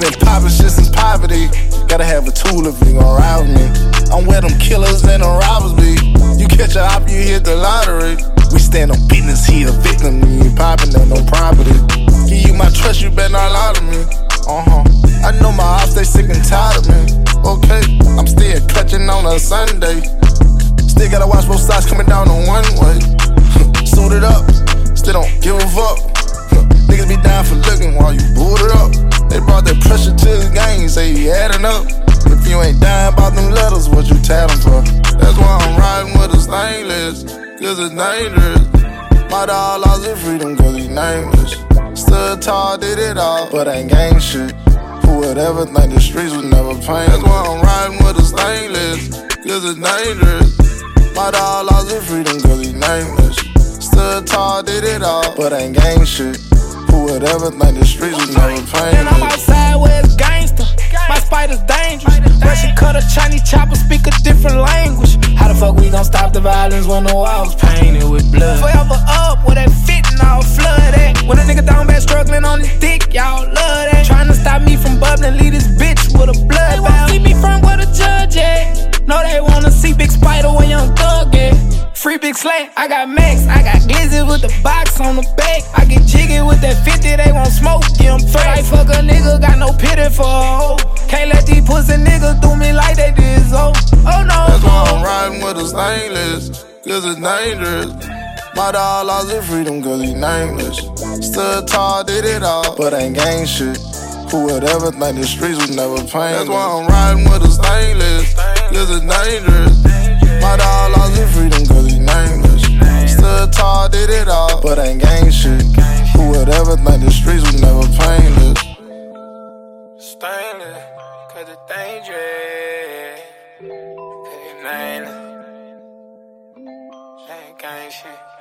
been poppin' shit since poverty. Gotta have a tool if you gon' ride with me. I'm where them killers and them robbers be. You catch a op, you hit the lottery. We stand on business, he a victim. You ain't poppin' at no property. Give you my trust, you better not lie to me. I know my ops, they sick and tired of me. Okay, I'm still clutching on a Sunday. Still gotta watch both sides coming down on one way. Suited up, still don't give a fuck. Niggas be down for looking while you booted up. They brought that pressure to the game, say you adding up. If you ain't dying about them letters, what you tatting for? That's why I'm riding with a stainless, cause it's dangerous. My dog lost his freedom cause he nameless. Stood tall, did it all, but ain't gang shit. Who would ever think the streets was never pain? That's why I'm riding with a stainless, cause it's dangerous. My dog lost his freedom cause he nameless. Stood tall, did it all, but ain't gang shit. Who would ever think the streets was never pain? And I'm outside where it's gangster. My spider's dangerous. Russian cut a Chinese chopper, speak a different language. How the fuck we gon' stop the violence when the walls painted with blood? Forever up with that fentanyl flooded. When a nigga down bad struggling on his dick, y'all love that. Trying to stop me from bubbling, leave this bitch with a blood. They won't see me from where the judge at. No, they wanna see Big Spider when Young Thug at. Free Big Slant, I got Max, I got Glizzy with the box on the back. I get jiggy with that 50, they won't smoke, get them fresh. Like fuck a nigga, got no pity for a hoe. Can't let these pussy niggas do me like they did, so. Oh no. That's why I'm riding with a stainless, cause it's dangerous. My dog lost his freedom cause he nameless. Stood tall, did it all, but ain't gang shit. Who would ever think the streets was never pain? That's why I'm riding with a stainless, cause it's dangerous. My dog lost his freedom cause he nameless. Stood tall, did it all, but ain't gang shit. Who would ever think the streets was never painless? Stainless, cause it's dangerous. Cause it's nameless. Ain't gang shit.